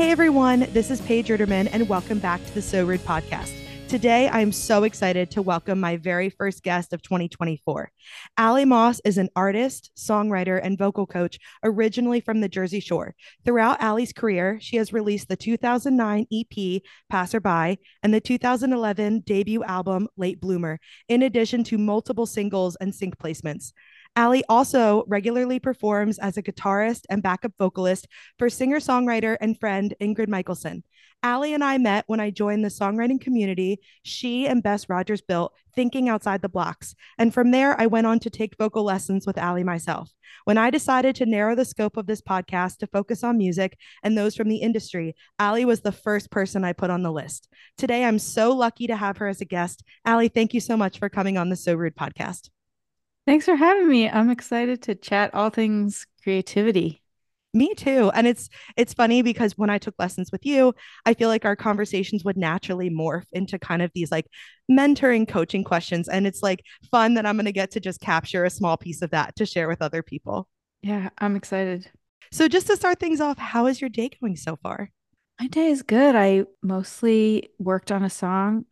Hey everyone, this is Paige Ritterman and welcome back to the So Rude podcast. Today, I'm so excited to welcome my very first guest of 2024. Allie Moss is an artist, songwriter, and vocal coach originally from the Jersey Shore. Throughout Allie's career, she has released the 2009 EP, Passerby, and the 2011 debut album, Late Bloomer, in addition to multiple singles and sync placements. Allie also regularly performs as a guitarist and backup vocalist for singer-songwriter and friend Ingrid Michaelson. Allie and I met when I joined the songwriting community she and Bess Rogers built, Thinking Outside the Blocks. And from there, I went on to take vocal lessons with Allie myself. When I decided to narrow the scope of this podcast to focus on music and those from the industry, Allie was the first person I put on the list. Today, I'm so lucky to have her as a guest. Allie, thank you so much for coming on the So Rude podcast. Thanks for having me. I'm excited to chat all things creativity. Me too. And it's funny because when I took lessons with you, I feel like our conversations would naturally morph into kind of these like mentoring coaching questions. And it's like fun that I'm going to get to just capture a small piece of that to share with other people. Yeah, I'm excited. So just to start things off, how is your day going so far? My day is good. I mostly worked on a song.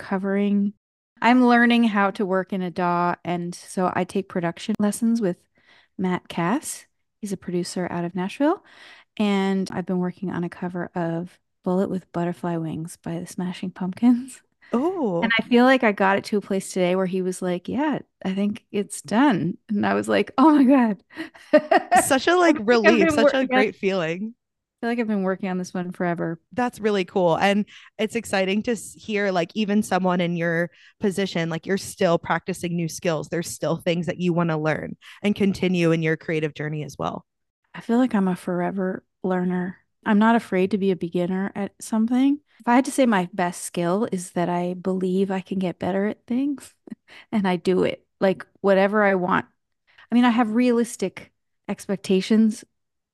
I'm learning how to work in a DAW, and so I take production lessons with Matt Cass. He's a producer out of Nashville, and I've been working on a cover of Bullet with Butterfly Wings by the Smashing Pumpkins. And Oh, I feel like I got it to a place today where he was like, "Yeah, I think it's done." And I was like, "Oh my God." such a I like feel like I've relief, been such wor a yeah, I great feeling. feel like I've been working on this one forever. That's really cool. And it's exciting to hear, like, even someone in your position, like, you're still practicing new skills. There's still things that you want to learn and continue in your creative journey as well. I feel like I'm a forever learner. I'm not afraid to be a beginner at something. If I had to say my best skill is that I believe I can get better at things and I do it. Like whatever I want. I mean, I have realistic expectations,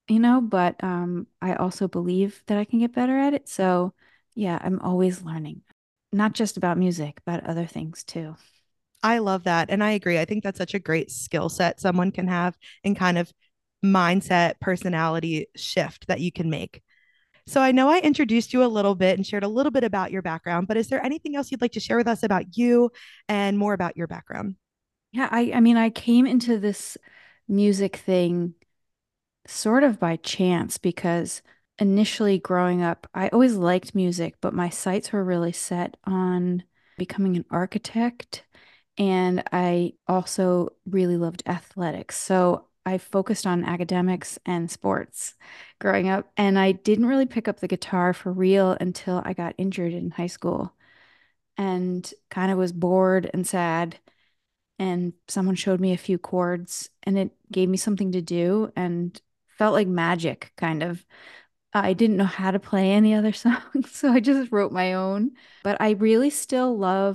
but I also believe that I can get better at it. So, yeah, I'm always learning. Not just about music, about other things too. I love that. And I agree. I think that's such a great skill set someone can have and kind of mindset, personality shift that you can make. So I know I introduced you a little bit and shared a little bit about your background, but is there anything else you'd like to share with us about you and more about your background? Yeah, I mean, I came into this music thing sort of by chance because initially growing up, I always liked music, but my sights were really set on becoming an architect. And I also really loved athletics. So I focused on academics and sports growing up. And I didn't really pick up the guitar for real until I got injured in high school and kind of was bored and sad. And someone showed me a few chords and it gave me something to do and felt like magic, kind of. I didn't know how to play any other songs, so I just wrote my own. But I really still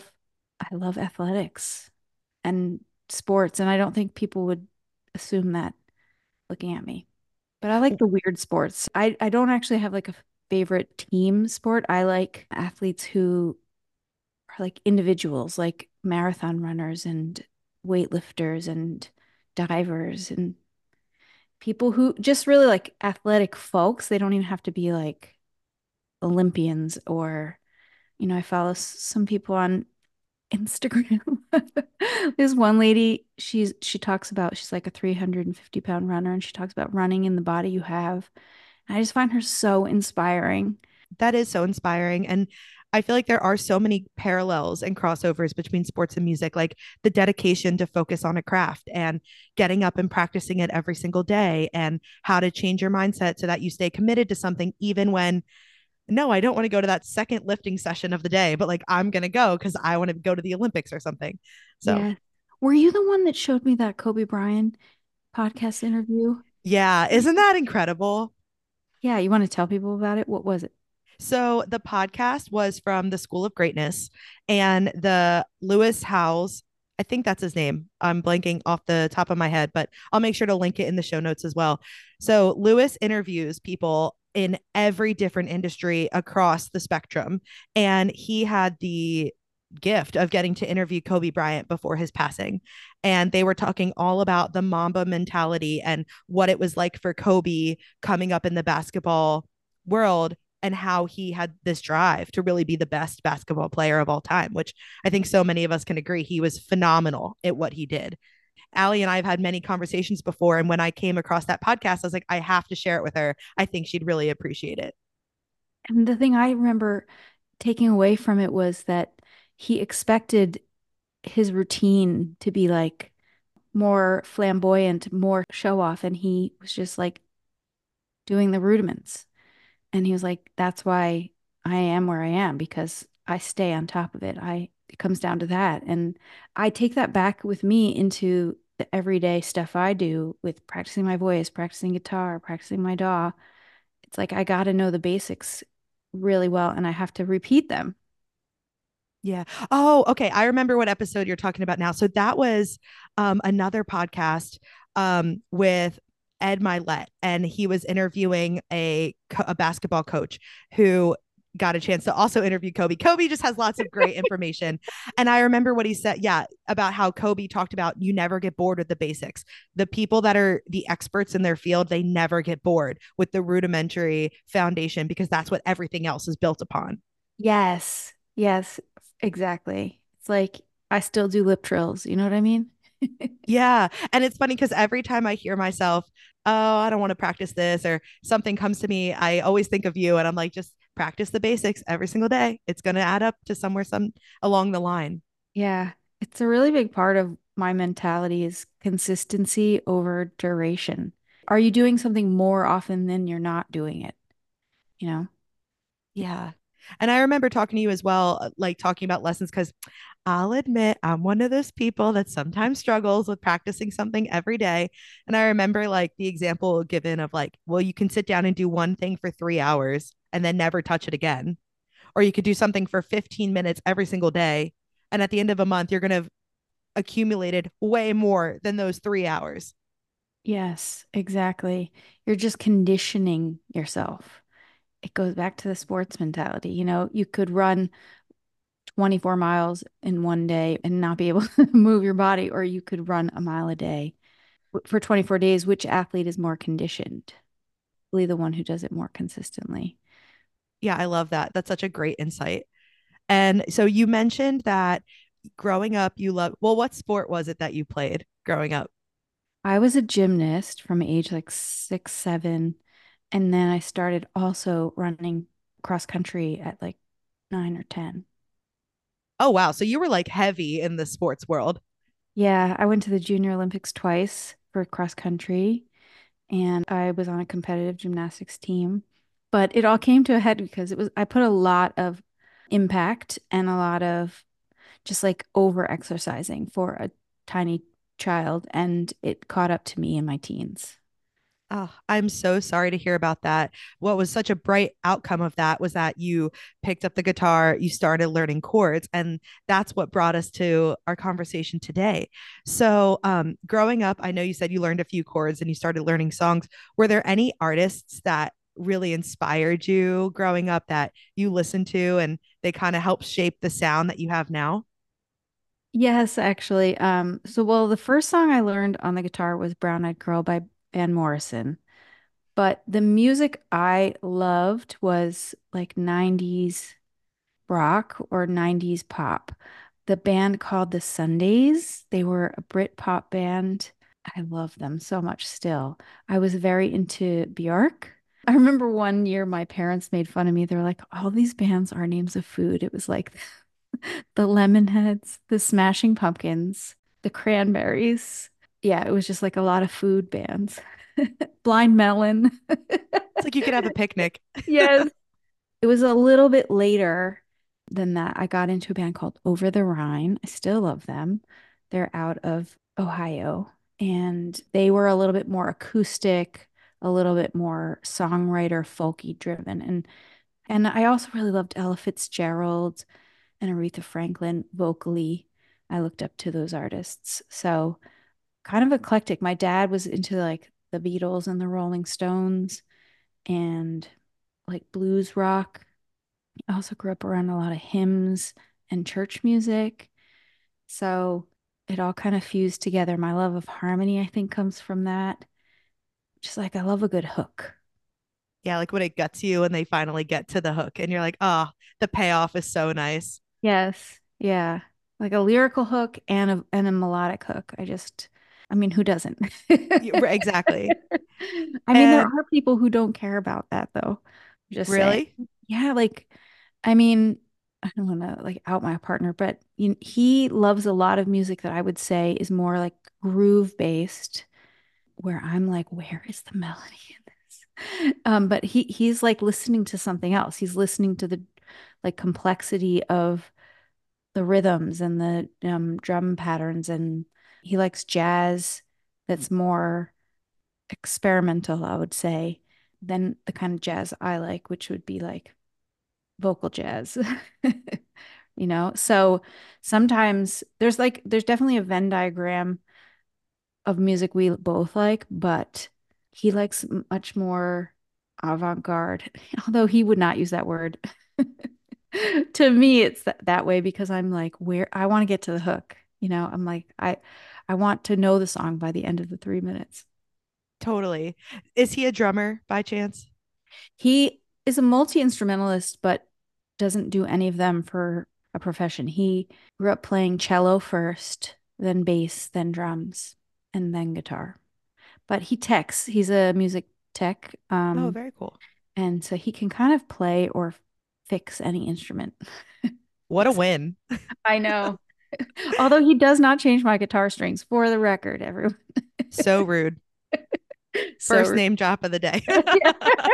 I love athletics and sports, and I don't think people would assume that looking at me. But I like the weird sports. I don't actually have like a favorite team sport. I like athletes who are like individuals, like marathon runners and weightlifters and divers and people who just really like athletic folks. They don't even have to be like Olympians or, I follow some people on Instagram. There's one lady, she talks about she's like a 350 pound runner and she talks about running in the body you have. And I just find her so inspiring. That is so inspiring. And I feel like there are so many parallels and crossovers between sports and music, like the dedication to focus on a craft and getting up and practicing it every single day, and how to change your mindset so that you stay committed to something, even when, no, I don't want to go to that second lifting session of the day, but like I'm going to go because I want to go to the Olympics or something. So, Yeah. Were you the one that showed me that Kobe Bryant podcast interview? yeah, isn't that incredible? Yeah, you want to tell people about it? What was it? So the podcast was from the School of Greatness, and the Lewis Howes, I think that's his name. I'm blanking off the top of my head, but I'll make sure to link it in the show notes as well. So Lewis interviews people in every different industry across the spectrum, and he had the gift of getting to interview Kobe Bryant before his passing. And they were talking all about the Mamba mentality and what it was like for Kobe coming up in the basketball world, and how he had this drive to really be the best basketball player of all time, which I think so many of us can agree he was phenomenal at what he did. Allie and I have had many conversations before. And when I came across that podcast, I was like, I have to share it with her. I think she'd really appreciate it. And the thing I remember taking away from it was that he expected his routine to be like more flamboyant, more show off. And he was just like doing the rudiments. And he was like, that's why I am where I am because I stay on top of it. It comes down to that. And I take that back with me into the everyday stuff I do with practicing my voice, practicing guitar, practicing my DAW. It's like I got to know the basics really well and I have to repeat them. Yeah. Oh, okay. I remember what episode you're talking about now. So that was another podcast with Ed Milet, and he was interviewing a basketball coach who got a chance to also interview Kobe. Kobe just has lots of great information. And I remember what he said, yeah, about how Kobe talked about you never get bored with the basics. The people that are the experts in their field, they never get bored with the rudimentary foundation because that's what everything else is built upon. Yes. Yes, exactly. It's like I still do lip trills. You know what I mean? Yeah. And it's funny because every time I hear myself, oh, I don't want to practice this or something comes to me, I always think of you and I'm like, just practice the basics every single day. It's going to add up to somewhere some along the line. Yeah. It's a really big part of my mentality is consistency over duration. Are you doing something more often than you're not doing it? You know? Yeah. And I remember talking to you as well, like talking about lessons, because I'll admit I'm one of those people that sometimes struggles with practicing something every day. And I remember like the example given of like, well, you can sit down and do one thing for 3 hours and then never touch it again. Or you could do something for 15 minutes every single day. And at the end of a month, you're going to have accumulated way more than those 3 hours. Yes, exactly. You're just conditioning yourself. It goes back to the sports mentality. You know, you could run 24 miles in one day and not be able to move your body, or you could run a mile a day for 24 days. Which athlete is more conditioned? Probably the one who does it more consistently. Yeah, I love that. That's such a great insight. And so you mentioned that growing up, you love, well, what sport was it that you played growing up? I was a gymnast from age like 6, 7. And then I started also running cross country at like 9 or 10. Oh, wow. So you were like heavy in the sports world. Yeah, I went to the Junior Olympics twice for cross country, and I was on a competitive gymnastics team. But it all came to a head because I put a lot of impact and a lot of just like over exercising for a tiny child, and it caught up to me in my teens. Oh, I'm so sorry to hear about that. What was such a bright outcome of that was that you picked up the guitar, you started learning chords, and that's what brought us to our conversation today. So, growing up, I know you said you learned a few chords and you started learning songs. Were there any artists that really inspired you growing up that you listened to and they kind of helped shape the sound that you have now? Yes, actually. Well, the first song I learned on the guitar was Brown Eyed Girl by Van Morrison. But the music I loved was like 90s rock or 90s pop. The band called the Sundays, they were a Brit pop band. I love them so much still. I was very into Bjork. I remember one year my parents made fun of me. They were like, all these bands are names of food. It was like the Lemonheads, the Smashing Pumpkins, the Cranberries. Yeah, it was just like a lot of food bands. Blind Melon. It's like you could have a picnic. Yes. It was a little bit later than that. I got into a band called Over the Rhine. I still love them. They're out of Ohio and they were a little bit more acoustic, a little bit more songwriter folky driven. And I also really loved Ella Fitzgerald and Aretha Franklin vocally. I looked up to those artists. So kind of eclectic. My dad was into like the Beatles and the Rolling Stones and like blues rock. I also grew up around a lot of hymns and church music. So it all kind of fused together. My love of harmony, I think, comes from that. Just like I love a good hook. Yeah, like when it gets you and they finally get to the hook and you're like, oh, the payoff is so nice. Yes. Yeah. Like a lyrical hook and a melodic hook. I mean, who doesn't? Exactly. I mean, there And are people who don't care about that though. Just saying. really, Yeah, like I mean, I don't want to like out my partner, but he loves a lot of music that I would say is more like groove based, where I'm like, where is the melody in this? But he's like listening to something else. He's listening to the like complexity of the rhythms and the drum patterns, and he likes jazz that's more experimental, I would say, than the kind of jazz I like, which would be like vocal jazz. So sometimes there's definitely a Venn diagram of music we both like, but he likes much more avant-garde, although he would not use that word. To me, it's that way because I'm like, where I want to get to the hook. I'm like, I want to know the song by the end of the 3 minutes. totally. Is he a drummer by chance? He is a multi-instrumentalist, but doesn't do any of them for a profession. He grew up playing cello first, then bass, then drums, and then guitar. But he techs. He's a music tech. Oh, very cool. And so he can kind of play or fix any instrument. What a win. I know. Although he does not change my guitar strings for the record, everyone. So rude. First So name drop of the day. yeah.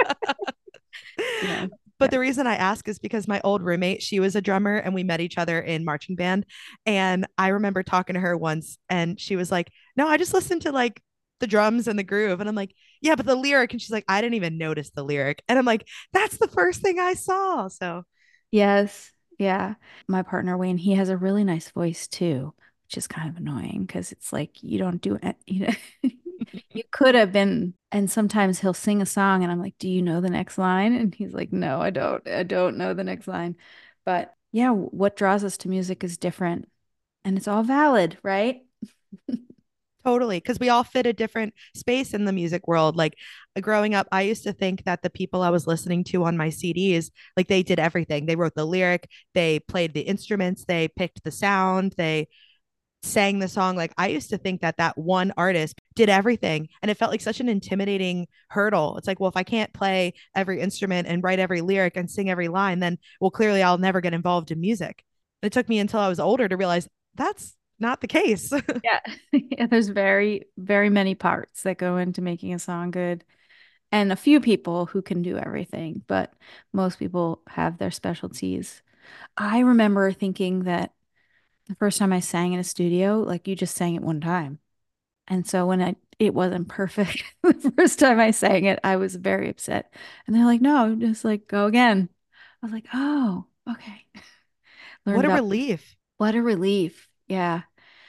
Yeah. But the reason I ask is because my old roommate, she was a drummer and we met each other in marching band. And I remember talking to her once and she was like, no, I just listened to like the drums and the groove. And I'm like, yeah, but the lyric. And she's like, I didn't even notice the lyric. And I'm like, that's the first thing I saw. So Yes. Yeah. My partner Wayne, he has a really nice voice too, which is kind of annoying because it's like you don't do it, you could have been, and sometimes he'll sing a song and I'm like, "Do you know the next line?" And he's like, "No, I don't. I don't know the next line." But yeah, what draws us to music is different and it's all valid, right? totally, because we all fit a different space in the music world. Like growing up, I used to think that the people I was listening to on my CDs, like they did everything. They wrote the lyric, they played the instruments, they picked the sound, they sang the song. Like I used to think that that one artist did everything, and it felt like such an intimidating hurdle. It's like, well, if I can't play every instrument and write every lyric and sing every line, then well, clearly I'll never get involved in music. It took me until I was older to realize that's not the case. Yeah. Yeah, there's very, very many parts that go into making a song good. And a few people who can do everything, but most people have their specialties. I remember thinking that the first time I sang in a studio, like you just sang it one time. And so when it wasn't perfect the first time I sang it, I was very upset. And they're like, no, just like go again. I was like, oh, okay. Learned What a about relief. what a relief. Yeah.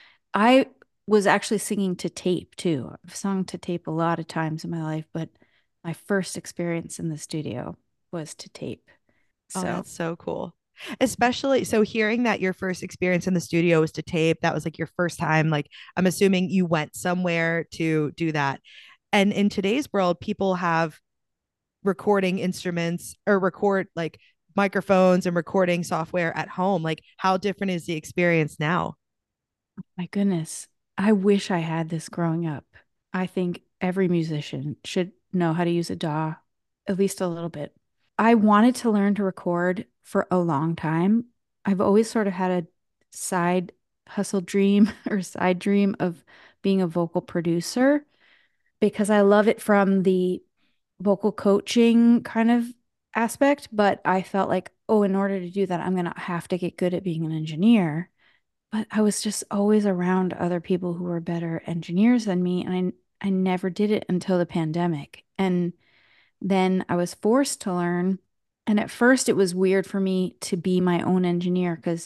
I was actually singing to tape too. I've sung to tape a lot of times in my life, but my first experience in the studio was to tape. Oh, So that's so cool. Especially so hearing that your first experience in the studio was to tape, that was like your first time. Like I'm assuming you went somewhere to do that. And in today's world, people have recording instruments or record like microphones and recording software at home. Like how different is the experience now? my goodness, I wish I had this growing up. I think every musician should know how to use a DAW, at least a little bit. I wanted to learn to record for a long time. I've always sort of had a side hustle dream or side dream of being a vocal producer because I love it from the vocal coaching kind of aspect. But I felt like, oh, in order to do that, I'm going to have to get good at being an engineer. But I was just always around other people who were better engineers than me. And I never did it until the pandemic. And then I was forced to learn. And at first, it was weird for me to be my own engineer because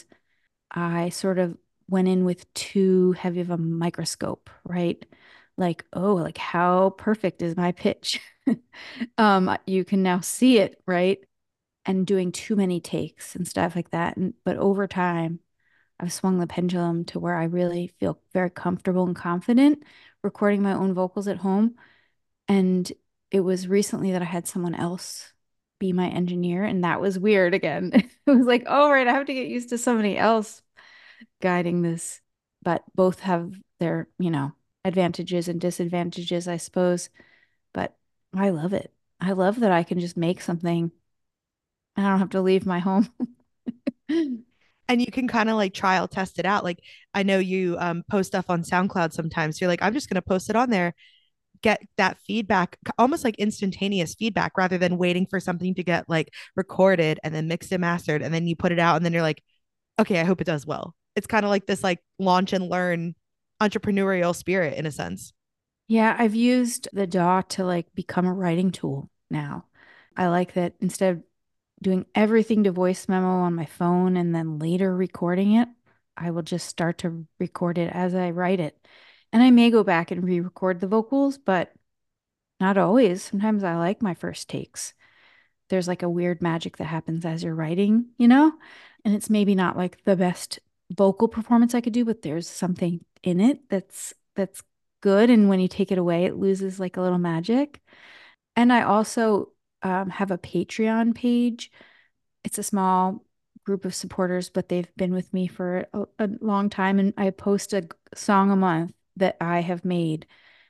I sort of went in with too heavy of a microscope, right? Like, oh, like how perfect is my pitch? You can now see it, right? And doing too many takes and stuff like that. But over time, I've swung the pendulum to where I really feel very comfortable and confident recording my own vocals at home. And it was recently that I had someone else be my engineer, and that was weird again. It was like, oh, right, I have to get used to somebody else guiding this. But both have their, advantages and disadvantages, I suppose. But I love it. I love that I can just make something and I don't have to leave my home. And you can kind of like trial test it out. Like I know you post stuff on SoundCloud sometimes. You're like, I'm just going to post it on there, get that feedback, almost like instantaneous feedback rather than waiting for something to get like recorded and then mixed and mastered. And then you put it out and then you're like, okay, I hope it does well. It's kind of like this like launch and learn entrepreneurial spirit in a sense. Yeah, I've used the DAW to like become a writing tool now. I like that instead of doing everything to voice memo on my phone and then later recording it, I will just start to record it as I write it. And I may go back and re-record the vocals, but not always. Sometimes I like my first takes. There's like a weird magic that happens as you're writing, And it's maybe not like the best vocal performance I could do, but there's something in it that's good. And when you take it away, it loses like a little magic. And I also have a Patreon page. It's a small group of supporters, but they've been with me for a long time. And I post a song a month that I have made.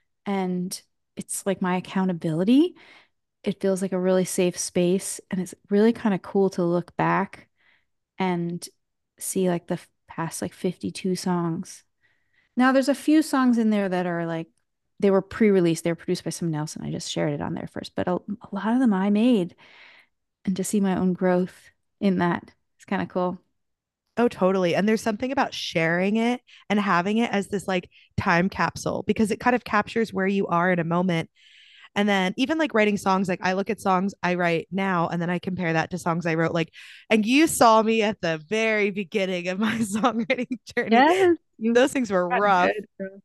And it's like my accountability. It feels like a really safe space. And it's really kind of cool to look back and see like the past like 52 songs. Now, there's a few songs in there that are like, they were pre-released. They were produced by someone else, and I just shared it on there first. But a lot of them I made, and to see my own growth in that, it's kind of cool. Oh, totally. And there's something about sharing it and having it as this like time capsule because it kind of captures where you are in a moment. And then even like writing songs, like I look at songs I write now and then I compare that to songs I wrote like, and you saw me at the very beginning of my songwriting journey. Yes, you've Those things were gotten rough, good, girl.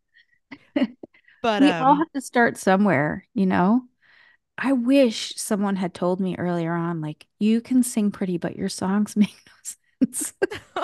but We all have to start somewhere. I wish someone had told me earlier on, like, you can sing pretty, but your songs make no sense.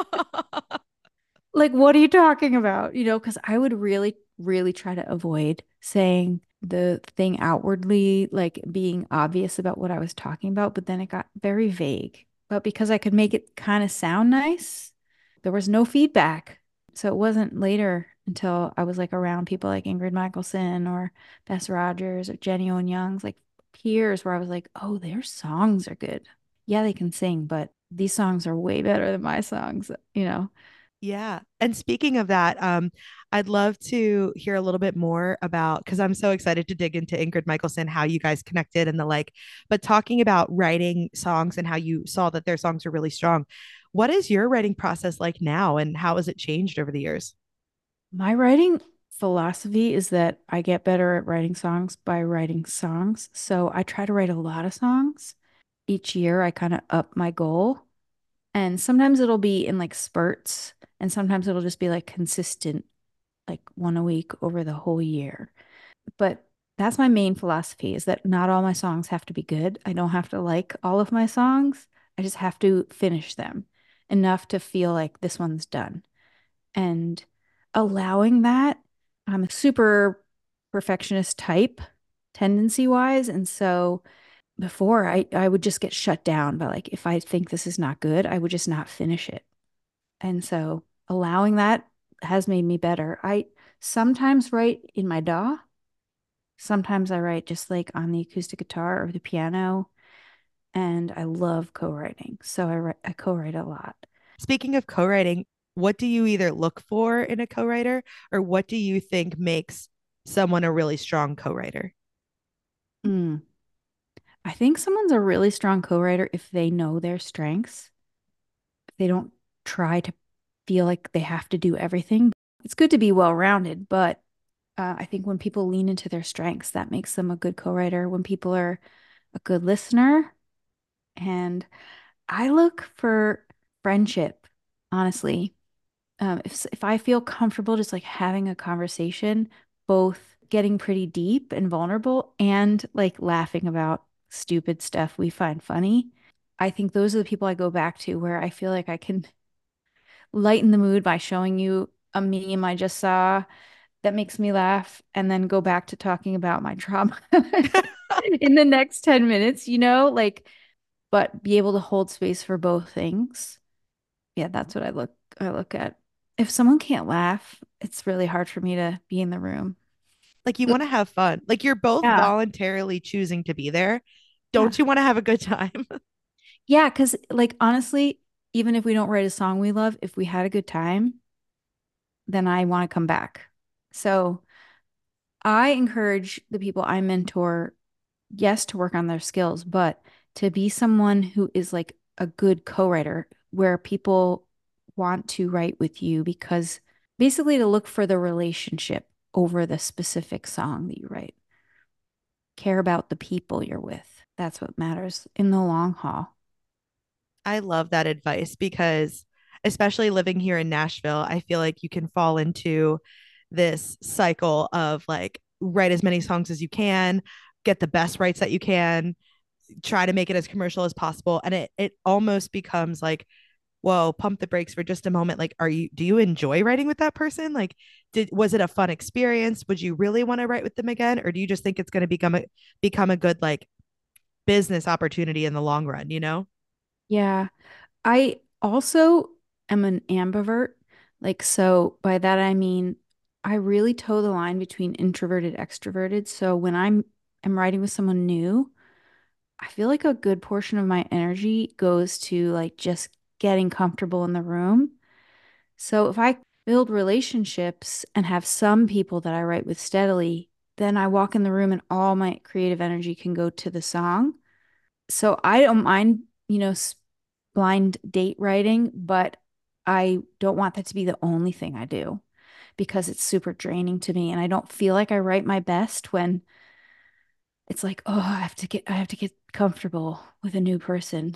Like, what are you talking about? Because I would really, really try to avoid saying the thing outwardly, like being obvious about what I was talking about, but then it got very vague. But because I could make it kind of sound nice, there was no feedback. So it wasn't later until I was like around people like Ingrid Michaelson or Bess Rogers or Jenny Owen Young's, like peers, where I was like, oh, their songs are good. Yeah, they can sing, but these songs are way better than my songs. Yeah. And speaking of that, I'd love to hear a little bit more about because I'm so excited to dig into Ingrid Michaelson, how you guys connected and the like, but talking about writing songs and how you saw that their songs are really strong. What is your writing process like now and how has it changed over the years? My writing philosophy is that I get better at writing songs by writing songs. So I try to write a lot of songs. Each year, I kind of up my goal. And sometimes it'll be in like spurts, and sometimes it'll just be like consistent, like one a week over the whole year. But that's my main philosophy is that not all my songs have to be good. I don't have to like all of my songs. I just have to finish them enough to feel like this one's done. And allowing that, I'm a super perfectionist type tendency wise. And so before I would just get shut down by like, if I think this is not good, I would just not finish it. And so allowing that has made me better. I sometimes write in my DAW. Sometimes I write just like on the acoustic guitar or the piano. And I love co-writing. So I co-write a lot. Speaking of co-writing, what do you either look for in a co-writer or what do you think makes someone a really strong co-writer? Mm. I think someone's a really strong co-writer if they know their strengths. If they don't try to feel like they have to do everything. It's good to be well-rounded, but I think when people lean into their strengths, that makes them a good co-writer. When people are a good listener, and I look for friendship, honestly. If I feel comfortable just like having a conversation, both getting pretty deep and vulnerable and like laughing about stupid stuff we find funny, I think those are the people I go back to where I feel like I can lighten the mood by showing you a meme I just saw that makes me laugh and then go back to talking about my trauma. in the next 10 minutes, like, but be able to hold space for both things. Yeah, that's what I look at. If someone can't laugh, it's really hard for me to be in the room. Like you want to have fun. Like you're both Yeah. voluntarily choosing to be there. Yeah. Don't you want to have a good time? Yeah, because like honestly, even if we don't write a song we love, if we had a good time, then I want to come back. So I encourage the people I mentor, yes, to work on their skills, but to be someone who is like a good co-writer where people want to write with you because basically to look for the relationship over the specific song that you write. Care about the people you're with. That's what matters in the long haul. I love that advice because, especially living here in Nashville, I feel like you can fall into this cycle of like write as many songs as you can, get the best rights that you can, try to make it as commercial as possible. And it almost becomes like, whoa, pump the brakes for just a moment. Like, do you enjoy writing with that person? Like, was it a fun experience? Would you really want to write with them again? Or do you just think it's going to become a good like business opportunity in the long run, you know? Yeah. I also am an ambivert. Like, so by that I mean I really toe the line between introverted, extroverted. So when I'm writing with someone new, I feel like a good portion of my energy goes to like just getting comfortable in the room. So if I build relationships and have some people that I write with steadily, then I walk in the room and all my creative energy can go to the song. So I don't mind, blind date writing, but I don't want that to be the only thing I do because it's super draining to me and I don't feel like I write my best when it's like, oh, I have to get comfortable with a new person.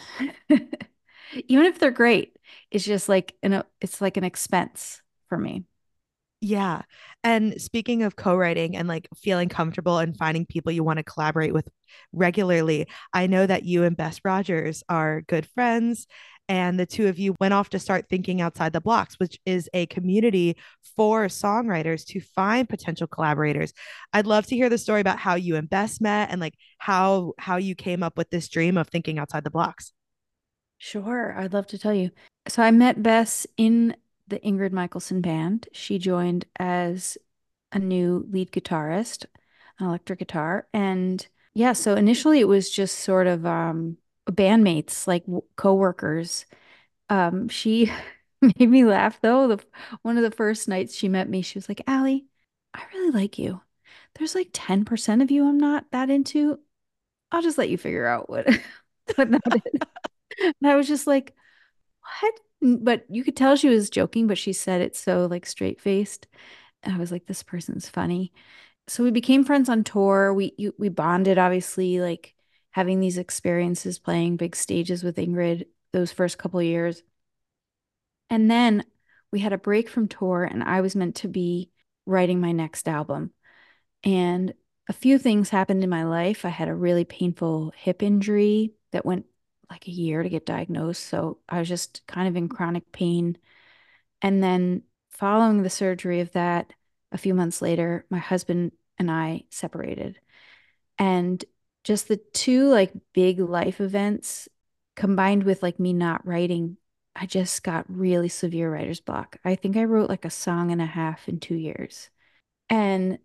Even if they're great, it's just like it's like an expense for me. Yeah. And speaking of co-writing and like feeling comfortable and finding people you want to collaborate with regularly, I know that you and Bess Rogers are good friends. And the two of you went off to start thinking outside the blocks, which is a community for songwriters to find potential collaborators. I'd love to hear the story about how you and Bess met and like how you came up with this dream of thinking outside the blocks. Sure, I'd love to tell you. So I met Bess in the Ingrid Michaelson band. She joined as a new lead guitarist, an electric guitar. And yeah, so initially it was just sort of bandmates, like co-workers. She made me laugh though. One of the first nights she met me, she was like, "Allie, I really like you. There's like 10% of you I'm not that into. I'll just let you figure out what what that is." And I was just like, "What?" But you could tell she was joking, but she said it so like straight-faced. And I was like, this person's funny. So we became friends on tour. We bonded, obviously, like having these experiences playing big stages with Ingrid those first couple of years. And then we had a break from tour, and I was meant to be writing my next album. And a few things happened in my life. I had a really painful hip injury that went like a year to get diagnosed. So I was just kind of in chronic pain. And then following the surgery of that, a few months later, my husband and I separated. And just the two like big life events combined with like me not writing, I just got really severe writer's block. I think I wrote like a song and a half in 2 years. And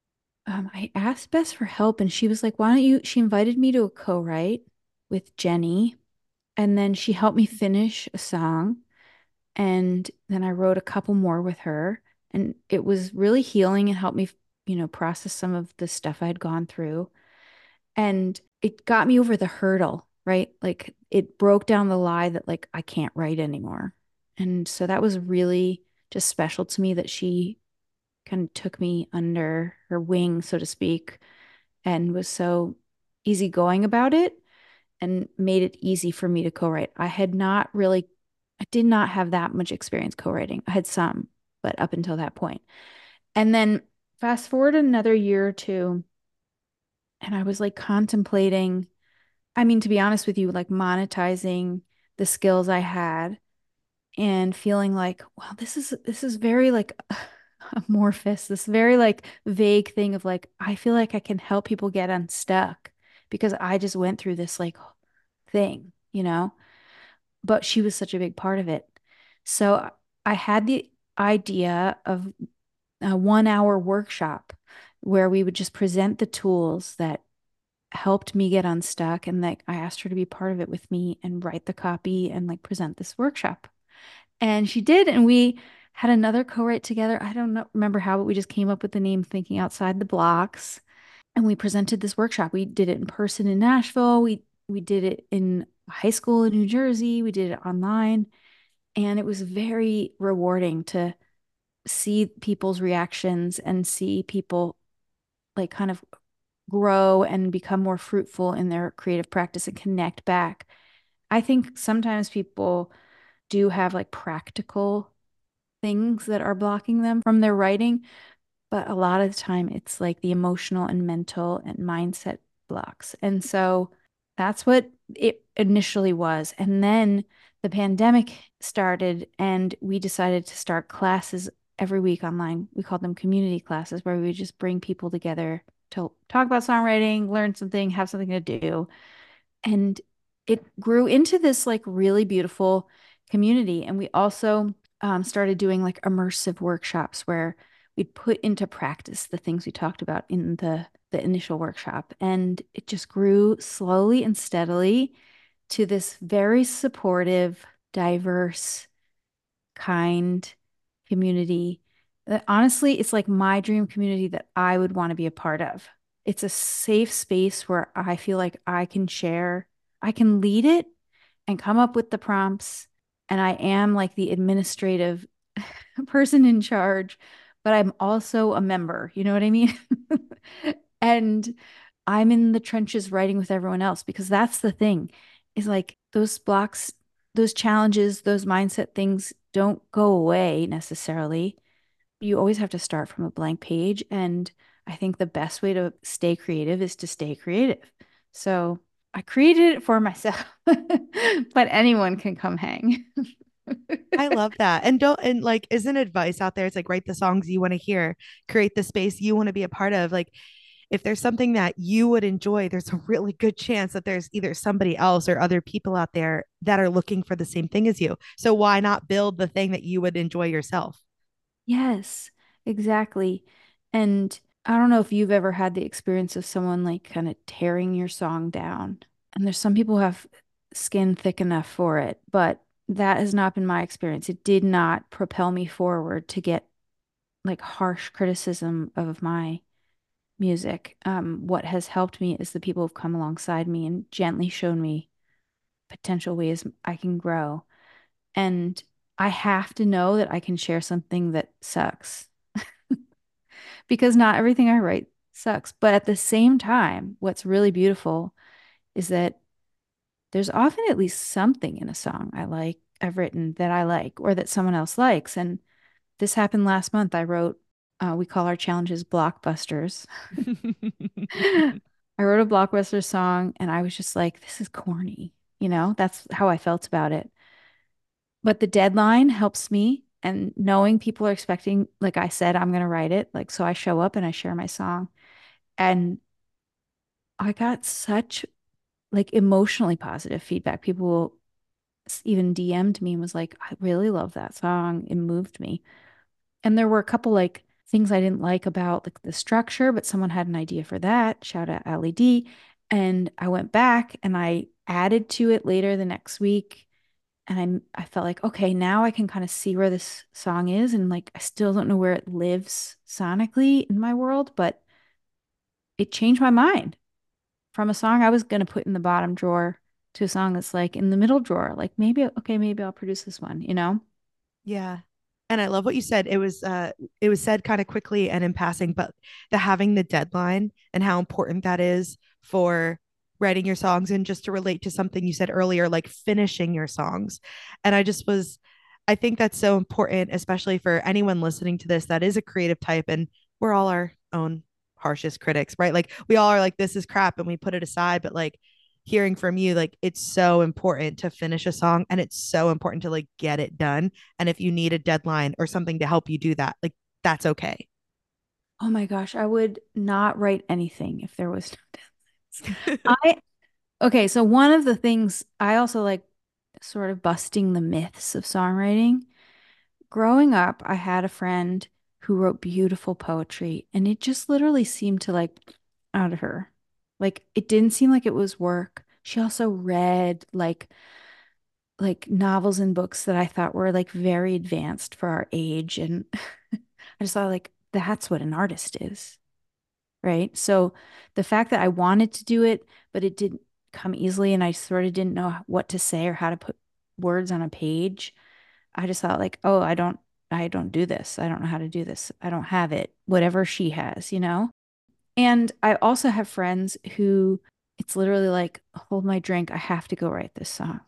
I asked Bess for help, and she was like, why don't you? She invited me to a co-write with Jenny, and then she helped me finish a song. And then I wrote a couple more with her, and it was really healing and helped me, process some of the stuff I'd gone through. And it got me over the hurdle, right? Like it broke down the lie that like I can't write anymore. And so that was really just special to me that she kind of took me under her wing, so to speak, and was so easygoing about it and made it easy for me to co-write. I did not have that much experience co-writing. I had some, but up until that point. And then fast forward another year or two, and I was like contemplating, I mean, to be honest with you, like monetizing the skills I had and feeling like, wow, this is very like amorphous, this very like vague thing of like, I feel like I can help people get unstuck because I just went through this like thing, but she was such a big part of it. So I had the idea of a 1 hour workshop where we would just present the tools that helped me get unstuck. And like I asked her to be part of it with me and write the copy and like present this workshop. And she did. And we had another co-write together. I don't know, remember how, but we just came up with the name Thinking Outside the Blocks. And we presented this workshop. We did it in person in Nashville. We did it in high school in New Jersey. We did it online. And it was very rewarding to see people's reactions and see people like kind of grow and become more fruitful in their creative practice and connect back. I think sometimes people do have like practical things that are blocking them from their writing, but a lot of the time it's like the emotional and mental and mindset blocks. And so that's what it initially was. And then the pandemic started and we decided to start classes every week online. We called them community classes where we would just bring people together to talk about songwriting, learn something, have something to do. And it grew into this like really beautiful community. And we also started doing like immersive workshops where we'd put into practice the things we talked about in the initial workshop. And it just grew slowly and steadily to this very supportive, diverse, kind community. That honestly, it's like my dream community that I would want to be a part of. It's a safe space where I feel like I can share, I can lead it and come up with the prompts. And I am like the administrative person in charge, but I'm also a member. You know what I mean? And I'm in the trenches writing with everyone else because that's the thing is like those blocks, those challenges, those mindset things don't go away necessarily. You always have to start from a blank page. And I think the best way to stay creative is to stay creative. So I created it for myself, but anyone can come hang. I love that. And don't, and like, isn't advice out there? It's like, write the songs you want to hear, create the space you want to be a part of. Like, if there's something that you would enjoy, there's a really good chance that there's either somebody else or other people out there that are looking for the same thing as you. So why not build the thing that you would enjoy yourself? Yes, exactly. And I don't know if you've ever had the experience of someone like kind of tearing your song down. And there's some people who have skin thick enough for it, but that has not been my experience. It did not propel me forward to get like harsh criticism of my music. What has helped me is the people who've come alongside me and gently shown me potential ways I can grow. And I have to know that I can share something that sucks because not everything I write sucks. But at the same time, what's really beautiful is that there's often at least something in a song I've written that I like, or that someone else likes. And this happened last month. I wrote, we call our challenges blockbusters. I wrote a blockbuster song and I was just like, this is corny. That's how I felt about it. But the deadline helps me. And knowing people are expecting, like I said, I'm going to write it. Like, so I show up and I share my song. And I got such like emotionally positive feedback. People even DM'd me and was like, I really love that song. It moved me. And there were a couple like things I didn't like about like the structure, but someone had an idea for that. Shout out Ali D. And I went back and I added to it later the next week. And I felt like, okay, now I can kind of see where this song is. And like, I still don't know where it lives sonically in my world, but it changed my mind from a song I was going to put in the bottom drawer to a song that's like in the middle drawer. Like maybe, okay, maybe I'll produce this one. Yeah. And I love what you said. It was said kind of quickly and in passing, but the having the deadline and how important that is for writing your songs, and just to relate to something you said earlier, like finishing your songs. And I think that's so important, especially for anyone listening to this that is a creative type, and we're all our own harshest critics, right? Like we all are like, this is crap, and we put it aside, but like hearing from you, like it's so important to finish a song, and it's so important to like get it done. And if you need a deadline or something to help you do that, like that's okay. Oh my gosh, I would not write anything if there was no I Okay, so one of the things I also like sort of busting the myths of songwriting. Growing up, I had a friend who wrote beautiful poetry, and it just literally seemed to like out of her. Like it didn't seem like it was work. She also read like novels and books that I thought were like very advanced for our age. And I just thought like that's what an artist is, right? So the fact that I wanted to do it, but it didn't come easily and I sort of didn't know what to say or how to put words on a page, I just thought like, oh, I don't do this. I don't know how to do this. I don't have it. Whatever she has, you know? And I also have friends who it's literally like, hold my drink. I have to go write this song.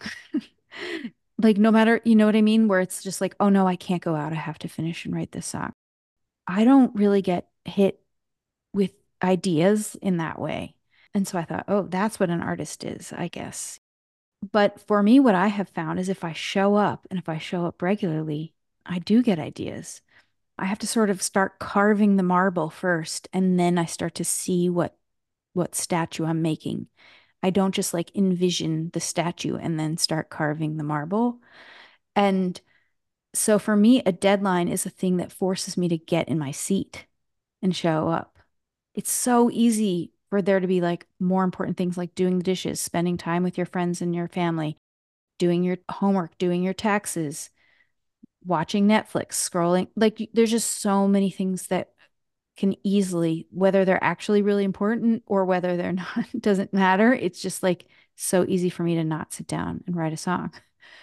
Like no matter, you know what I mean? Where it's just like, oh no, I can't go out. I have to finish and write this song. I don't really get hit with ideas in that way. And so I thought, oh, that's what an artist is, I guess. But for me, what I have found is if I show up and if I show up regularly, I do get ideas. I have to sort of start carving the marble first, and then I start to see what statue I'm making. I don't just like envision the statue and then start carving the marble. And so for me, a deadline is a thing that forces me to get in my seat and show up. It's so easy for there to be like more important things like doing the dishes, spending time with your friends and your family, doing your homework, doing your taxes, watching Netflix, scrolling. Like there's just so many things that can easily, whether they're actually really important or whether they're not, doesn't matter. It's just like so easy for me to not sit down and write a song.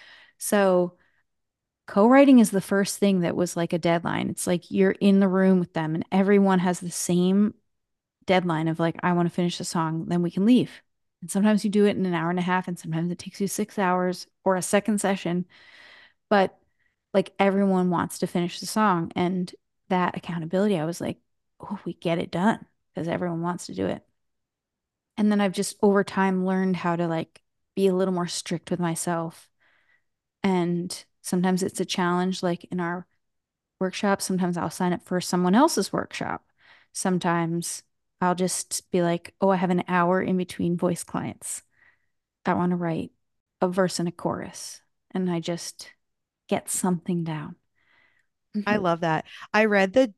So co-writing is the first thing that was like a deadline. It's like you're in the room with them and everyone has the same deadline of like, I want to finish the song, then we can leave. And sometimes you do it in an hour and a half, and sometimes it takes you 6 hours or a second session. But like everyone wants to finish the song. And that accountability, I was like, oh, we get it done because everyone wants to do it. And then I've just over time learned how to like be a little more strict with myself. And sometimes it's a challenge, like in our workshop. Sometimes I'll sign up for someone else's workshop. Sometimes I'll just be like, oh, I have an hour in between voice clients. I want to write a verse and a chorus. And I just get something down. I Mhm. love that. I read the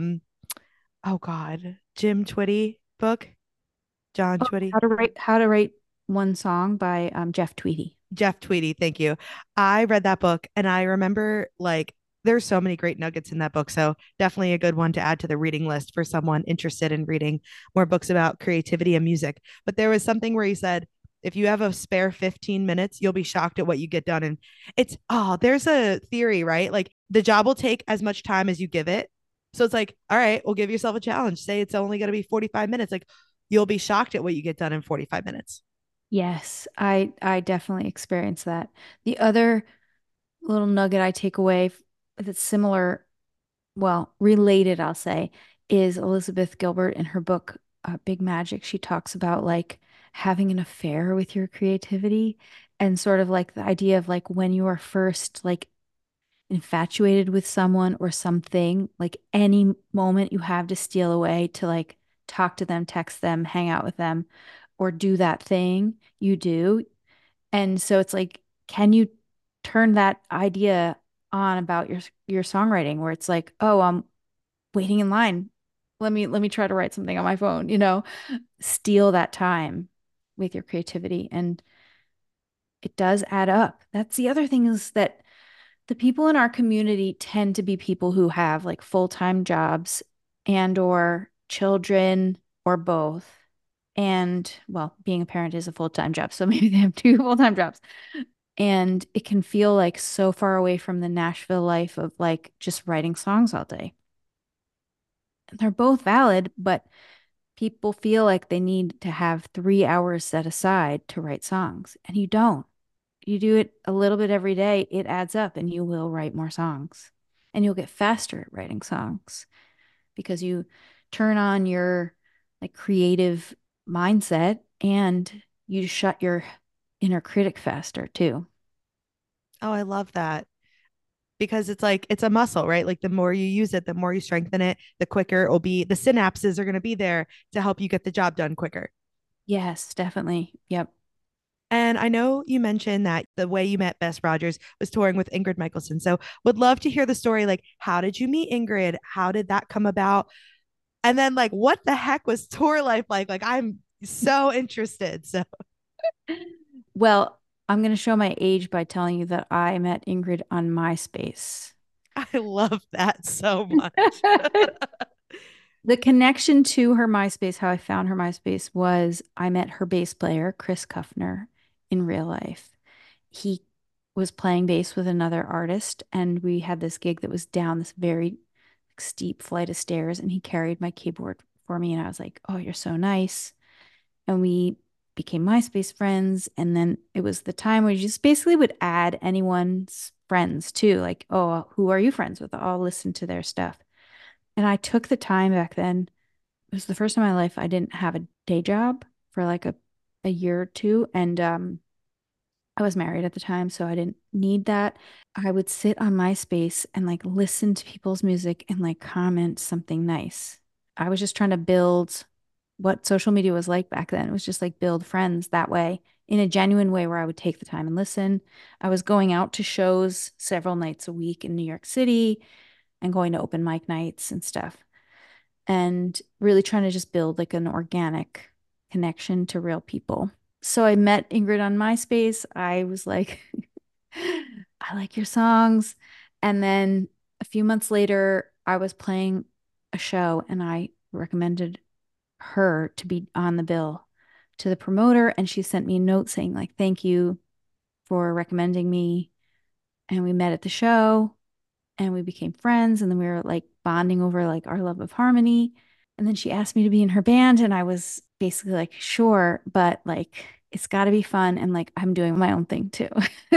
oh God, Jim Twitty book, John Oh, Twitty. how to write one song by Jeff Tweedy. Jeff Tweedy, thank you. I read that book and I remember like there's so many great nuggets in that book. So definitely a good one to add to the reading list for someone interested in reading more books about creativity and music. But there was something where he said, if you have a spare 15 minutes, you'll be shocked at what you get done. And it's, oh, there's a theory, right? Like the job will take as much time as you give it. So it's like, all right, we'll give yourself a challenge. Say it's only going to be 45 minutes. Like you'll be shocked at what you get done in 45 minutes. Yes, I definitely experienced that. The other little nugget I take away that's similar, well, related, I'll say, is Elizabeth Gilbert in her book Big Magic. She talks about like having an affair with your creativity and sort of like the idea of like when you are first like infatuated with someone or something, like any moment you have to steal away to like talk to them, text them, hang out with them, or do that thing, you do. And so it's like, can you turn that idea on about your songwriting where it's like, oh, I'm waiting in line. Let me try to write something on my phone, steal that time with your creativity. And it does add up. That's the other thing is that the people in our community tend to be people who have like full-time jobs and or children or both. And well, being a parent is a full-time job, so maybe they have two full-time jobs. And it can feel like so far away from the Nashville life of like just writing songs all day. And they're both valid, but people feel like they need to have 3 hours set aside to write songs, and you don't. You do it a little bit every day, it adds up and you will write more songs. And you'll get faster at writing songs because you turn on your like creative mindset and you shut your inner critic faster too. Oh, I love that. Because it's like it's a muscle, right? Like the more you use it, the more you strengthen it, the quicker it will be. The synapses are going to be there to help you get the job done quicker. Yes, definitely. Yep. And I know you mentioned that the way you met Bess Rogers was touring with Ingrid Michaelson. So would love to hear the story. Like, how did you meet Ingrid? How did that come about? And then like what the heck was tour life like? Like I'm so interested. So Well, I'm going to show my age by telling you that I met Ingrid on MySpace. I love that so much. The connection to her MySpace, how I found her MySpace was I met her bass player, Chris Kuffner, in real life. He was playing bass with another artist, and we had this gig that was down this very steep flight of stairs, and he carried my keyboard for me, and I was like, "Oh, you're so nice." And we became MySpace friends, and then it was the time where you just basically would add anyone's friends too, like, "Oh, who are you friends with?" I'll listen to their stuff. And I took the time back then. It was the first time in my life I didn't have a day job for like a year or two. And I was married at the time, so I didn't need that. I would sit on MySpace and like listen to people's music and like comment something nice. I was just trying to build what social media was like back then. It was just like build friends that way in a genuine way where I would take the time and listen. I was going out to shows several nights a week in New York City and going to open mic nights and stuff, and really trying to just build like an organic connection to real people. So I met Ingrid on MySpace. I was like, I like your songs. And then a few months later, I was playing a show and I recommended her to be on the bill to the promoter. And she sent me a note saying, like, thank you for recommending me. And we met at the show and we became friends. And then we were like bonding over like our love of harmony. And then she asked me to be in her band. And I was basically like, sure, but like, it's got to be fun. And like, I'm doing my own thing too.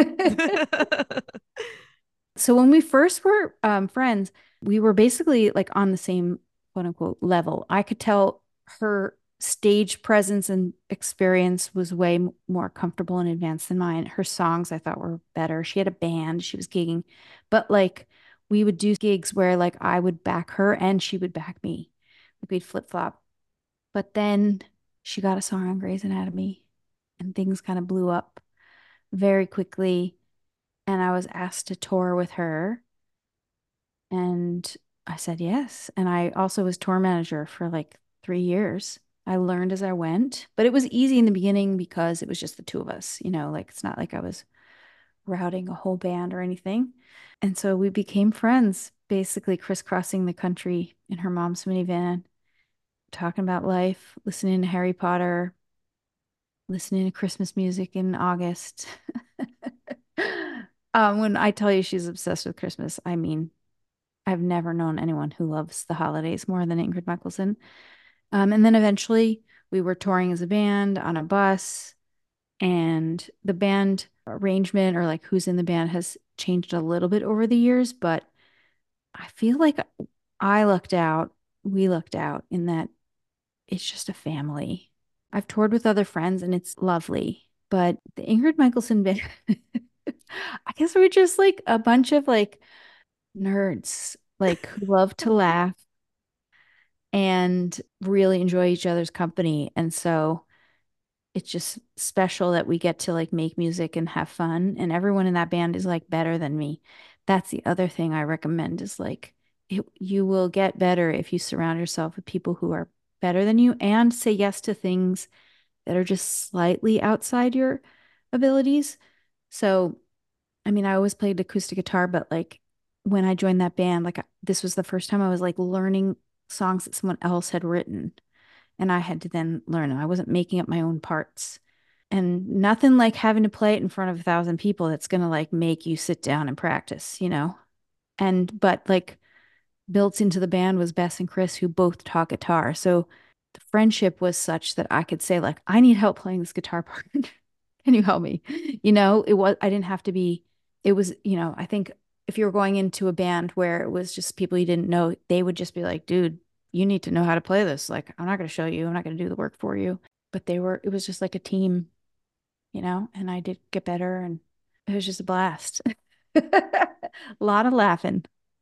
So when we first were friends, we were basically like on the same quote unquote level. I could tell her stage presence and experience was way more comfortable and advanced than mine. Her songs I thought were better. She had a band, she was gigging, but like we would do gigs where like I would back her and she would back me. Like we'd flip flop. But then she got a song on Grey's Anatomy and things kind of blew up very quickly. And I was asked to tour with her. And I said yes. And I also was tour manager for like 3 years. I learned as I went, but it was easy in the beginning because it was just the two of us, like it's not like I was routing a whole band or anything. And so we became friends, basically crisscrossing the country in her mom's minivan, talking about life, listening to Harry Potter, listening to Christmas music in August. When I tell you she's obsessed with Christmas, I mean, I've never known anyone who loves the holidays more than Ingrid Michaelson. And then eventually we were touring as a band on a bus, and the band arrangement or like who's in the band has changed a little bit over the years, but I feel like I lucked out, we lucked out in that it's just a family. I've toured with other friends and it's lovely, but the Ingrid Michaelson band, I guess we're just like a bunch of like nerds, like who love to laugh and really enjoy each other's company. And so it's just special that we get to like make music and have fun. And everyone in that band is like better than me. That's the other thing I recommend is like you will get better if you surround yourself with people who are better than you and say yes to things that are just slightly outside your abilities. So, I mean, I always played acoustic guitar, but like when I joined that band, like this was the first time I was like learning songs that someone else had written and I had to then learn them. I wasn't making up my own parts. And nothing like having to play it in front of 1,000 people that's gonna like make you sit down and practice. And but like built into the band was Bess and Chris, who both taught guitar. So the friendship was such that I could say, like, I need help playing this guitar part. Can you help me? It was, I didn't have to be, it was, I think if you were going into a band where it was just people you didn't know, they would just be like, dude, you need to know how to play this. Like, I'm not going to show you, I'm not going to do the work for you. But it was just like a team, and I did get better and it was just a blast. A lot of laughing.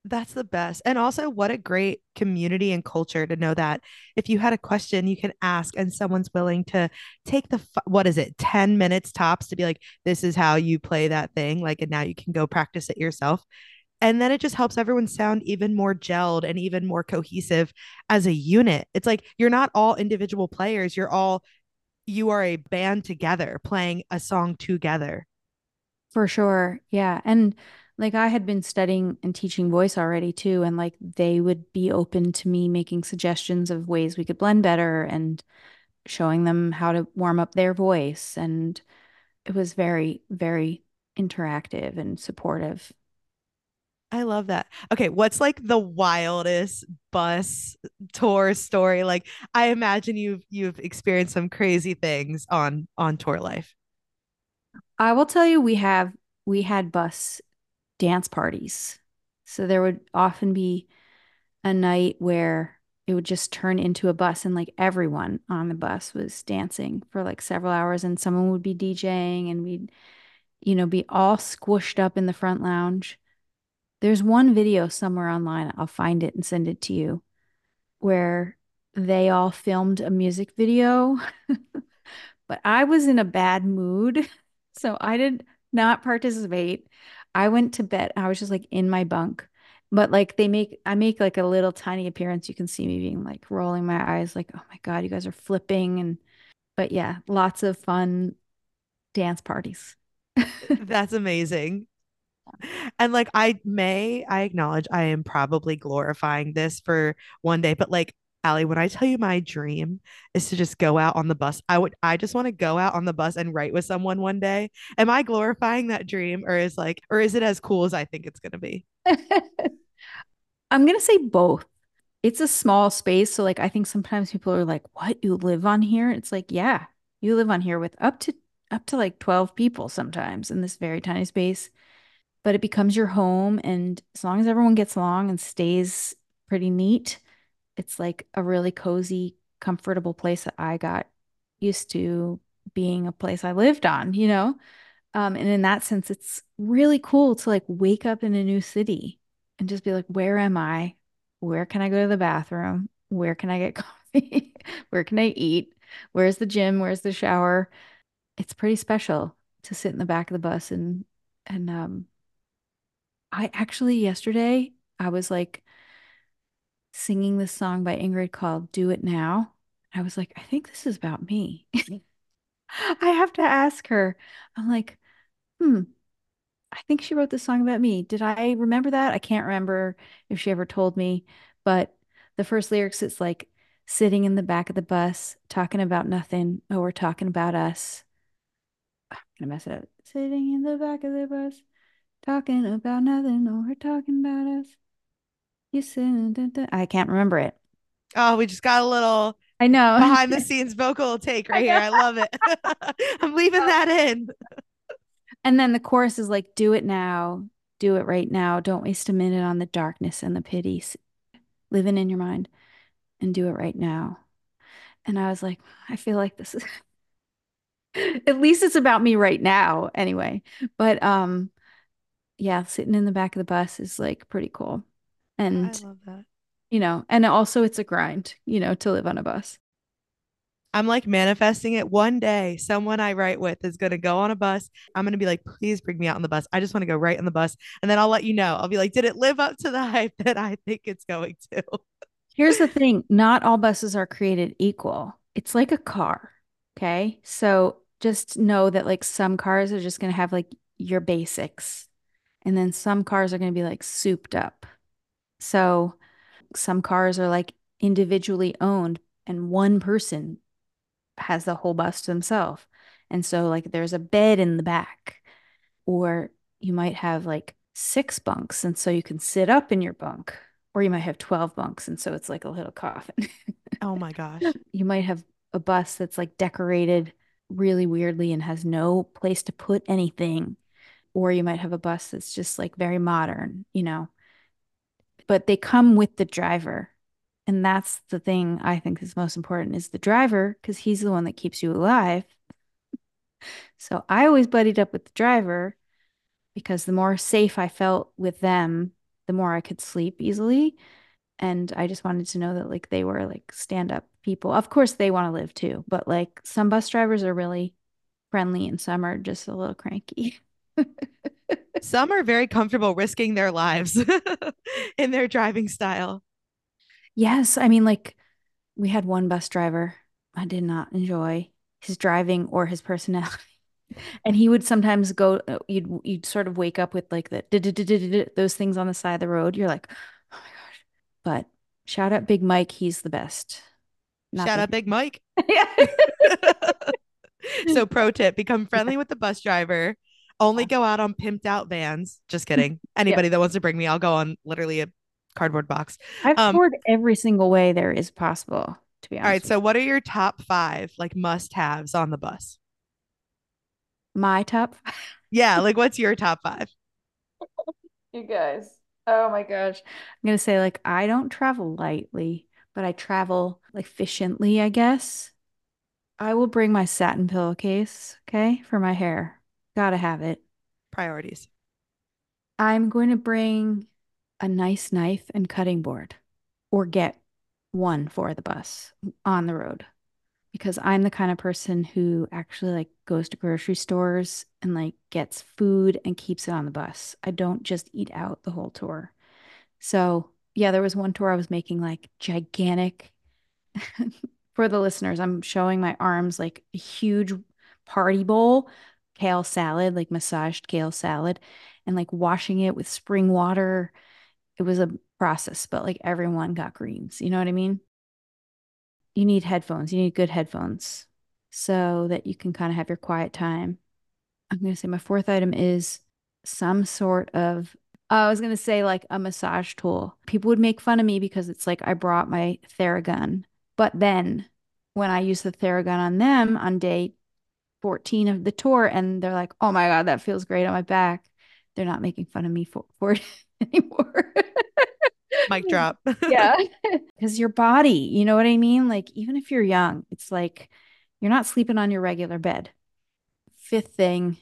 That's the best. And also, what a great community and culture to know that if you had a question, you can ask and someone's willing to take what is it, 10 minutes tops to be like, this is how you play that thing. Like, and now you can go practice it yourself. And then it just helps everyone sound even more gelled and even more cohesive as a unit. It's like you're not all individual players, you are a band together playing a song together. For sure. Yeah. And like I had been studying and teaching voice already too. And like they would be open to me making suggestions of ways we could blend better and showing them how to warm up their voice. And it was very, very interactive and supportive. I love that. Okay, what's like the wildest bus tour story? Like I imagine you've experienced some crazy things on tour life. I will tell you, we had bus dance parties. So there would often be a night where it would just turn into a bus and like everyone on the bus was dancing for like several hours and someone would be DJing and we'd, be all squished up in the front lounge. There's one video somewhere online, I'll find it and send it to you, where they all filmed a music video, but I was in a bad mood, so I did not participate. I went to bed. I was just like in my bunk. But like I make like a little tiny appearance. You can see me being like rolling my eyes, like, oh my God, you guys are flipping. But yeah, lots of fun dance parties. That's amazing. And like I acknowledge I am probably glorifying this for one day, but like Allie, when I tell you my dream is to just go out on the bus, I just want to go out on the bus and write with someone one day. Am I glorifying that dream or is it as cool as I think it's gonna be? I'm gonna say both. It's a small space, so like I think sometimes people are like, "What? You live on here?" It's like, "Yeah, you live on here with up to like 12 people sometimes in this very tiny space." But it becomes your home, and as long as everyone gets along and stays pretty neat, it's like a really cozy, comfortable place that I got used to being a place I lived on. And in that sense, it's really cool to like wake up in a new city and just be like, where am I? Where can I go to the bathroom? Where can I get coffee? Where can I eat? Where's the gym? Where's the shower? It's pretty special to sit in the back of the bus and I actually yesterday I was like singing this song by Ingrid called Do It Now. I was like, I think this is about me. I have to ask her. I'm like, hmm, I think she wrote this song about me. Did I remember that? I can't remember if she ever told me, but the first lyrics, it's like sitting in the back of the bus, talking about nothing. Oh, we're talking about us. I'm gonna mess it up. Sitting in the back of the bus, talking about nothing. Oh, we're talking about us. You said, dun, dun. I can't remember it. Oh, we just got a little I know. behind the scenes vocal take I right here. know. I love it. I'm leaving that in. And then the chorus is like, do it now, do it right now. Don't waste a minute on the darkness and the pities. Living in your mind and do it right now. And I was like, I feel like this is at least it's about me right now anyway. But yeah, sitting in the back of the bus is like pretty cool. I And love that. and also it's a grind, to live on a bus. I'm like manifesting it one day. Someone I write with is going to go on a bus. I'm going to be like, please bring me out on the bus. I just want to go right on the bus. And then I'll let you know. I'll be like, did it live up to the hype that I think it's going to? Here's the thing, not all buses are created equal. It's like a car. Okay? So just know that like some cars are just going to have like your basics. And then some cars are going to be like souped up. So some cars are like individually owned and one person has the whole bus to themselves. And so like there's a bed in the back, or you might have like six bunks and so you can sit up in your bunk, or you might have 12 bunks and so it's like a little coffin. Oh my gosh. You might have a bus that's like decorated really weirdly and has no place to put anything, or you might have a bus that's just like very modern. But they come with the driver. And that's the thing I think is most important is the driver, because he's the one that keeps you alive. So I always buddied up with the driver because the more safe I felt with them, the more I could sleep easily. And I just wanted to know that like they were like stand-up people. Of course, they want to live too, but like some bus drivers are really friendly and some are just a little cranky. Some are very comfortable risking their lives in their driving style. Yes, I mean, like we had one bus driver I did not enjoy his driving or his personality. And he would sometimes go, you'd sort of wake up with like those things on the side of the road. You're like, oh my gosh. But shout out Big Mike, he's the best. Not Shout that out Big Mike. yeah. So, pro tip, become friendly with the bus driver. Only go out on pimped out vans. Just kidding. Yeah. Anybody that wants to bring me, I'll go on literally a cardboard box. I've Um, toured every single way there is possible, to be all right. honest with So, what are your top five like must haves on the bus? you. My top. Yeah. Like, what's your top five? You guys. Oh my gosh. I'm gonna say like I don't travel lightly, but I travel like efficiently, I guess. I will bring my satin pillowcase, okay, for my hair. Gotta have it. Priorities. I'm going to bring a nice knife and cutting board or get one for the bus on the road because I'm the kind of person who actually like goes to grocery stores and like gets food and keeps it on the bus. I don't just eat out the whole tour. So, yeah, there was one tour I was making like gigantic for the listeners. I'm showing my arms like a huge party bowl, kale salad, like massaged kale salad, and like washing it with spring water. It was a process, but like everyone got greens. You know what I mean? You need headphones. You need good headphones so that you can kind of have your quiet time. I'm going to say my fourth item is some sort of, I was going to say like a massage tool. People would make fun of me because it's like I brought my Theragun. But then when I use the Theragun on them on day 14 of the tour, and they're like, oh my God, that feels great on my back, they're not making fun of me for it anymore. Mic drop. Yeah. Because your body, you know what I mean? Like, even if you're young, it's like you're not sleeping on your regular bed. Fifth thing,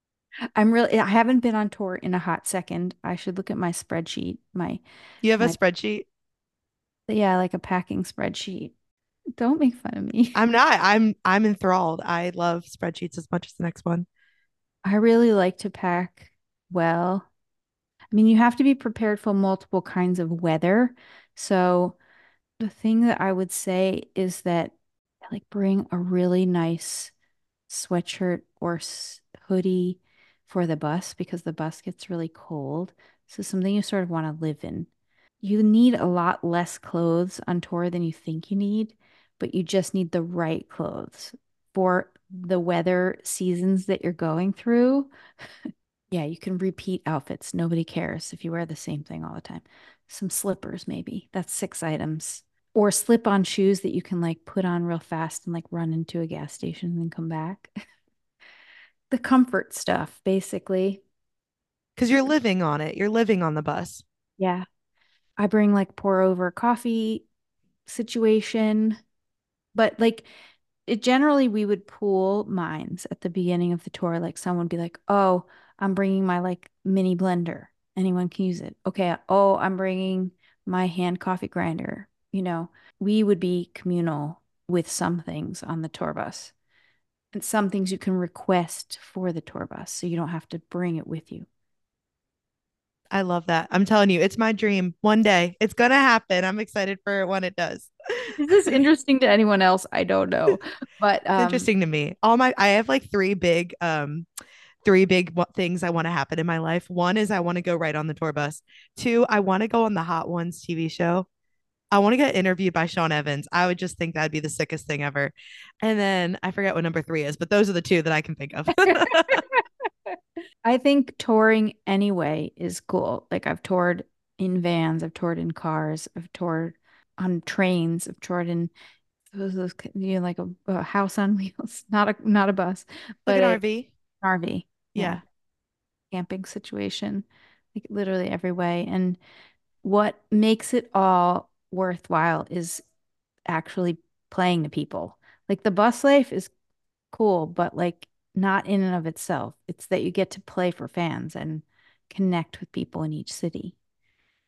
I haven't been on tour in a hot second. I should look at my spreadsheet, You have a my, spreadsheet? yeah, like a packing spreadsheet. Don't make fun of me. I'm not. I'm enthralled. I love spreadsheets as much as the next one. I really like to pack well. I mean, you have to be prepared for multiple kinds of weather. So the thing that I would say is that like bring a really nice sweatshirt or hoodie for the bus because the bus gets really cold. So something you sort of want to live in. You need a lot less clothes on tour than you think you need, but you just need the right clothes for the weather seasons that you're going through. Yeah, you can repeat outfits. Nobody cares if you wear the same thing all the time. Some slippers, maybe. That's six items. Or slip-on shoes that you can like put on real fast and like run into a gas station and then come back. The comfort stuff, basically. Because you're living on it. You're living on the bus. Yeah. I bring like pour over coffee situation, but like it generally we would pool minds at the beginning of the tour. Like someone would be like, "Oh, I'm bringing my like mini blender. Anyone can use it." Okay. Oh, I'm bringing my hand coffee grinder. We would be communal with some things on the tour bus and some things you can request for the tour bus, so you don't have to bring it with you. I love that. I'm telling you, it's my dream. One day it's gonna happen. I'm excited for it when it does. Is this interesting to anyone else? I don't know. But It's interesting to me. I have like three big things I want to happen in my life. One is I want to go right on the tour bus. Two, I want to go on the Hot Ones TV show. I want to get interviewed by Sean Evans. I would just think that'd be the sickest thing ever. And then I forget what number three is, but those are the two that I can think of. I think touring anyway is cool. Like I've toured in vans, I've toured in cars, I've toured on trains, I've toured in like a house on wheels, not a bus, Like but an a RV. RV. Yeah, Yeah. camping situation, like literally every way. And what makes it all worthwhile is actually playing to people. Like the bus life is cool, but like not in and of itself. It's that you get to play for fans and connect with people in each city.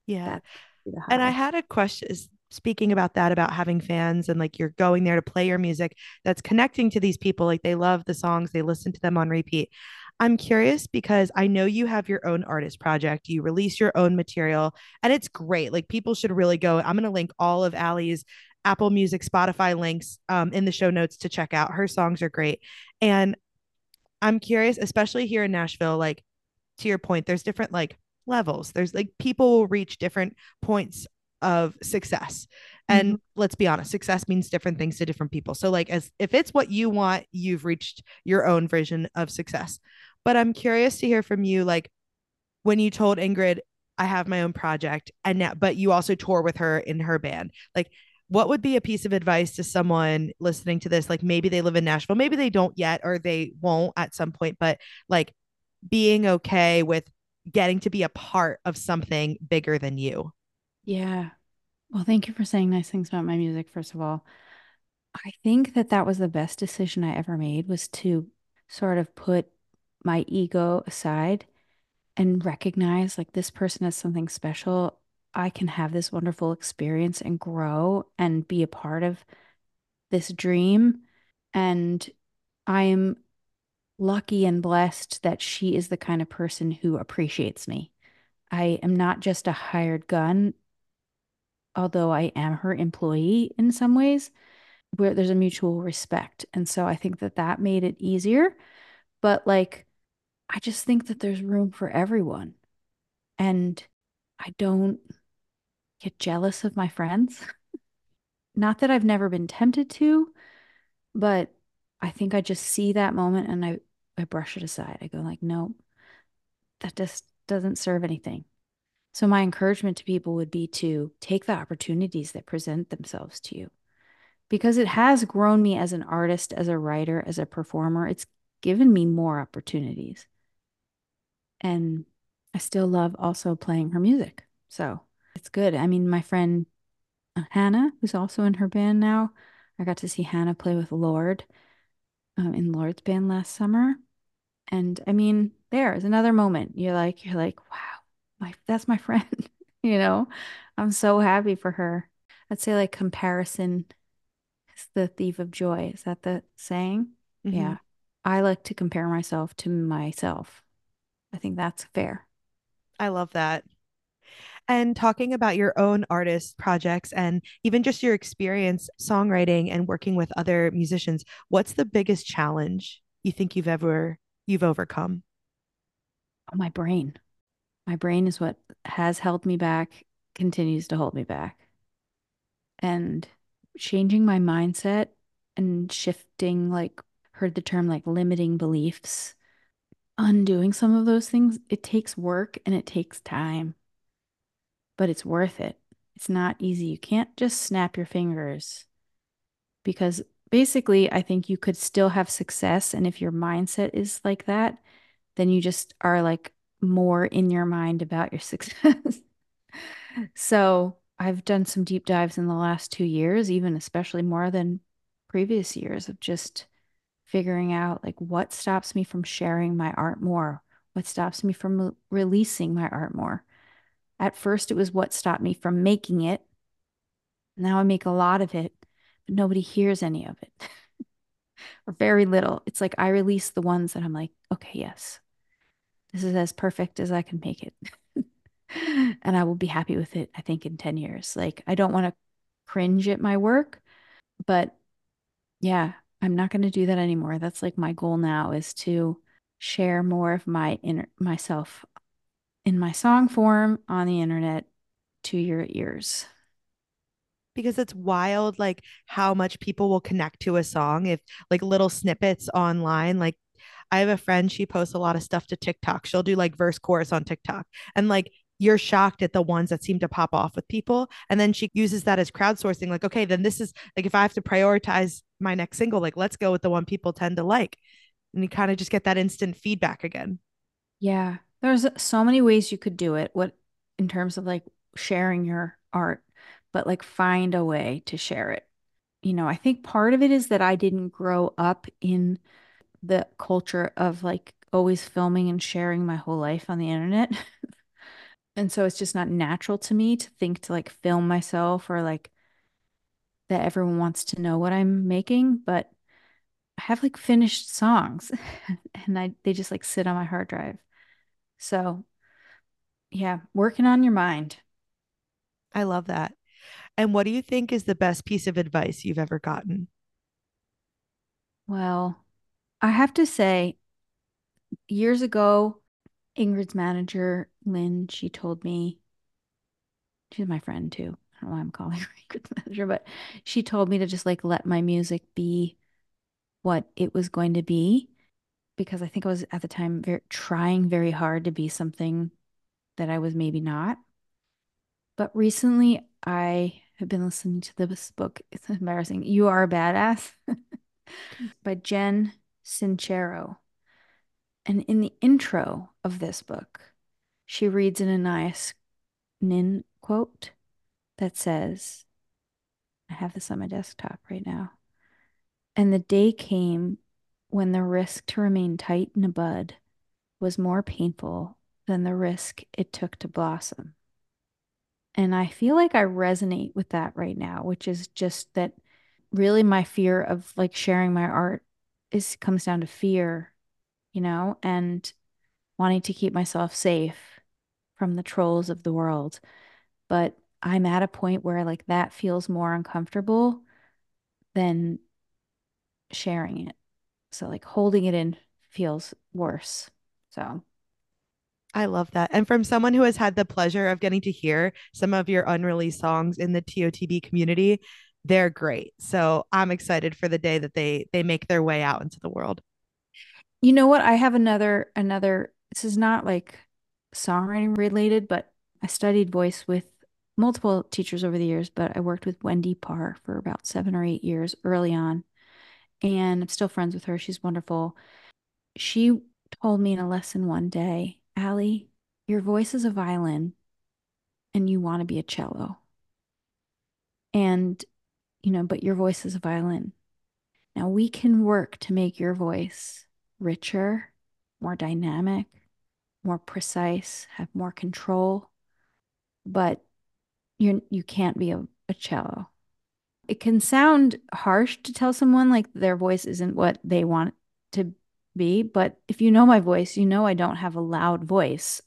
Yeah. That's the And I high. had a question speaking about that, about having fans and like you're going there to play your music that's connecting to these people. Like they love the songs, they listen to them on repeat. I'm curious because I know you have your own artist project, you release your own material, and it's great. Like people should really go. I'm going to link all of Allie's Apple Music, Spotify links in the show notes to check out. Her songs are great. And I'm curious, especially here in Nashville, like to your point, there's different like levels. There's like people will reach different points of success. Mhm. And let's be honest, success means different things to different people. So like as if it's what you want, you've reached your own version of success. But I'm curious to hear from you like when you told Ingrid I have my own project and now but you also tour with her in her band. Like what would be a piece of advice to someone listening to this? Like maybe they live in Nashville, maybe they don't yet or they won't at some point, but like being okay with getting to be a part of something bigger than you. Yeah. Well, thank you for saying nice things about my music, first of all. I think that that was the best decision I ever made was to sort of put my ego aside and recognize like this person has something special. I can have this wonderful experience and grow and be a part of this dream. And I am lucky and blessed that she is the kind of person who appreciates me. I am not just a hired gun, although I am her employee in some ways, where there's a mutual respect. And so I think that that made it easier. But like, I just think that there's room for everyone. And I don't get jealous of my friends. Not that I've never been tempted to, but I think I just see that moment and I brush it aside. I go like, no, that just doesn't serve anything. So my encouragement to people would be to take the opportunities that present themselves to you because it has grown me as an artist, as a writer, as a performer. It's given me more opportunities. And I still love also playing her music. So it's good. I mean, my friend Hannah, who's also in her band now, I got to see Hannah play with Lorde in Lorde's band last summer. And I mean, there's another moment. You're like, wow, that's my friend. You know, I'm so happy for her. I'd say like comparison is the thief of joy. Is that the saying? Mm-hmm. Yeah. I like to compare myself to myself. I think that's fair. I love that. And talking about your own artist projects and even just your experience songwriting and working with other musicians, what's the biggest challenge you think you've overcome? Oh, my brain. My brain is what has held me back, continues to hold me back. And changing my mindset and shifting, like, heard the term like limiting beliefs, undoing some of those things, it takes work and it takes time, but it's worth it. It's not easy. You can't just snap your fingers because basically, I think you could still have success. And if your mindset is like that, then you just are like more in your mind about your success. So I've done some deep dives in the last 2 years, even especially more than previous years of just figuring out like what stops me from sharing my art more, what stops me from releasing my art more. At first, it was what stopped me from making it. Now I make a lot of it, but nobody hears any of it or very little. It's like I release the ones that I'm like, okay, yes, this is as perfect as I can make it. And I will be happy with it, I think, in 10 years. Like, I don't want to cringe at my work, but yeah, I'm not going to do that anymore. That's like my goal now is to share more of my inner myself in my song form on the internet to your ears. Because it's wild like how much people will connect to a song if like little snippets online. Like I have a friend, she posts a lot of stuff to TikTok. She'll do like verse chorus on TikTok, and like you're shocked at the ones that seem to pop off with people, and then she uses that as crowdsourcing, like okay, then this is like if I have to prioritize my next single, like let's go with the one people tend to like, and you kind of just get that instant feedback again. Yeah, there's so many ways you could do it. What in terms of like sharing your art, but like find a way to share it. I think part of it is that I didn't grow up in the culture of like always filming and sharing my whole life on the internet. And so it's just not natural to me to think to like film myself or like that everyone wants to know what I'm making, but I have like finished songs and they just like sit on my hard drive. So, yeah, working on your mind. I love that. And what do you think is the best piece of advice you've ever gotten? Well, I have to say, years ago, Ingrid's manager, Lynn, she told me, she's my friend too. I don't know why I'm calling her Ingrid's manager, but she told me to just like let my music be what it was going to be because I think I was at the time trying very hard to be something that I was maybe not. But recently, I have been listening to this book. It's embarrassing. You Are a Badass by Jen Sincero. And in the intro of this book, she reads an Anais Nin quote that says, I have this on my desktop right now. And the day came when the risk to remain tight in a bud was more painful than the risk it took to blossom. And I feel like I resonate with that right now, which is just that really my fear of like sharing my art is comes down to fear, and wanting to keep myself safe from the trolls of the world. But I'm at a point where like that feels more uncomfortable than sharing it. So like holding it in feels worse. So I love that. And from someone who has had the pleasure of getting to hear some of your unreleased songs in the TOTB community, they're great. So I'm excited for the day that they make their way out into the world. you know what? I have another this is not like songwriting related, but I studied voice with multiple teachers over the years, but I worked with Wendy Parr for about 7 or 8 years early on, and I'm still friends with her. She's wonderful. She told me in a lesson one day, Allie, your voice is a violin and you want to be a cello. And, but your voice is a violin. Now we can work to make your voice richer, more dynamic, more precise, have more control, but you can't be a cello. It can sound harsh to tell someone like their voice isn't what they want to be, but if you know my voice, you know I don't have a loud voice.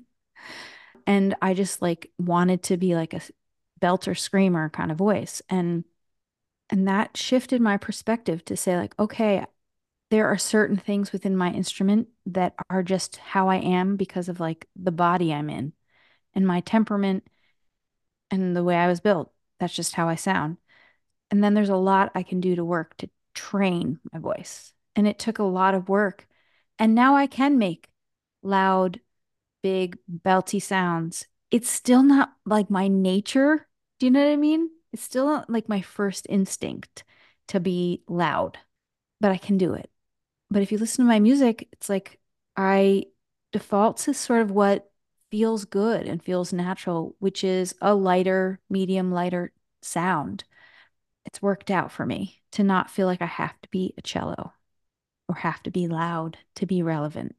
And I just like wanted to be like a belter screamer kind of voice. And that shifted my perspective to say like, okay, there are certain things within my instrument that are just how I am because of like the body I'm in and my temperament and the way I was built. That's just how I sound. And then there's a lot I can do to work to train my voice. And it took a lot of work. And now I can make loud, big, belty sounds. It's still not like my nature. Do you know what I mean? It's still not like my first instinct to be loud, but I can do it. But if you listen to my music, it's like I default to sort of what feels good and feels natural, which is a lighter, medium, lighter sound. It's worked out for me to not feel like I have to be a cello or have to be loud to be relevant.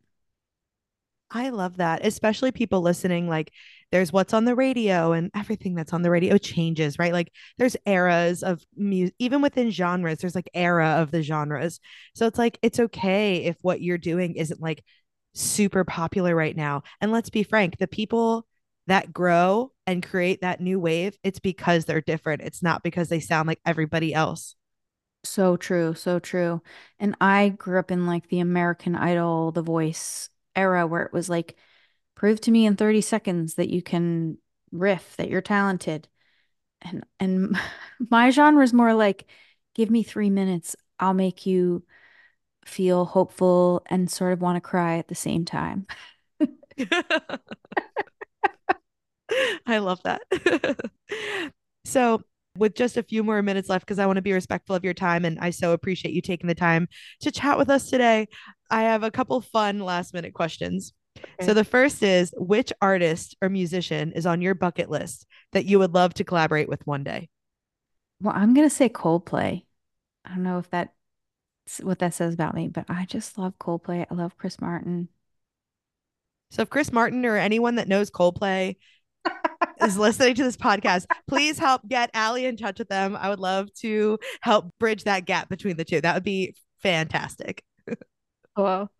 I love that, especially people listening. Like, there's what's on the radio, and everything that's on the radio changes, right? Like, there's eras of music, even within genres, there's like era of the genres. So it's like, it's okay if what you're doing isn't like super popular right now. And let's be frank, the people that grow and create that new wave, it's because they're different. It's not because they sound like everybody else. So true, so true. And I grew up in like the American Idol, The Voice era where it was like, prove to me in 30 seconds that you can riff, that you're talented. And my genre is more like, give me 3 minutes, I'll make you feel hopeful and sort of want to cry at the same time. I love that. So, with just a few more minutes left, because I want to be respectful of your time and I so appreciate you taking the time to chat with us today, I have a couple fun last minute questions. So, Okay. the first is, which artist or musician is on your bucket list that you would love to collaborate with one day? Well, I'm gonna say Coldplay. I don't know if that's what that says about me, but I just love Coldplay. I love Chris Martin. So if Chris Martin or anyone that knows Coldplay is listening to this podcast, please help get Allie in touch with them. I would love to help bridge that gap between the two. That would be fantastic. Wow.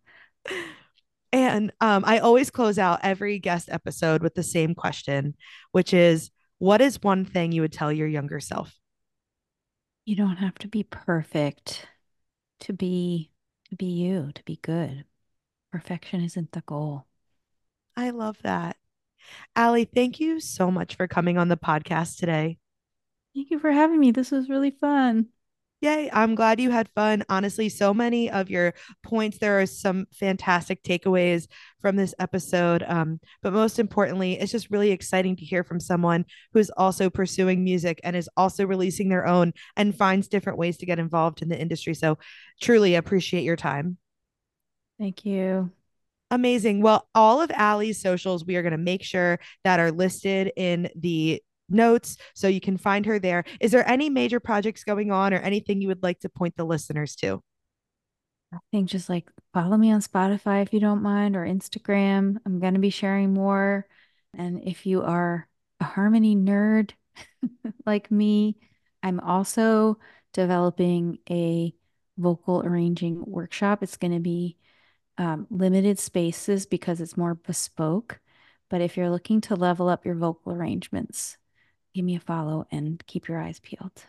And I always close out every guest episode with the same question, which is, what is one thing you would tell your younger self? You don't have to be perfect to be you, to be good. Perfection isn't the goal. I love that. Allie, thank you so much for coming on the podcast today. Thank you for having me. This was really fun. Yay, I'm glad you had fun. Honestly, so many of your points, there are some fantastic takeaways from this episode. But most importantly, it's just really exciting to hear from someone who's also pursuing music and is also releasing their own and finds different ways to get involved in the industry. So truly appreciate your time. Thank you. Amazing. Well, all of Allie's socials, we are going to make sure that are listed in the notes so you can find her there. Is there any major projects going on or anything you would like to point the listeners to? I think just like follow me on Spotify if you don't mind, or Instagram. I'm going to be sharing more. And if you are a harmony nerd like me, I'm also developing a vocal arranging workshop. It's going to be limited spaces because it's more bespoke. But if you're looking to level up your vocal arrangements, give me a follow and keep your eyes peeled.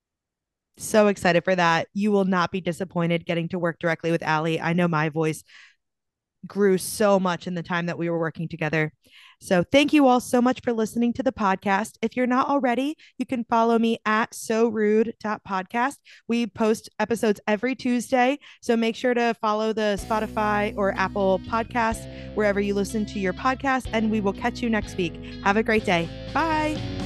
So excited for that. You will not be disappointed getting to work directly with Allie. I know my voice grew so much in the time that we were working together. So thank you all so much for listening to the podcast. If you're not already, you can follow me at sorude.podcast. We post episodes every Tuesday. So make sure to follow the Spotify or Apple podcast, wherever you listen to your podcast, and we will catch you next week. Have a great day. Bye.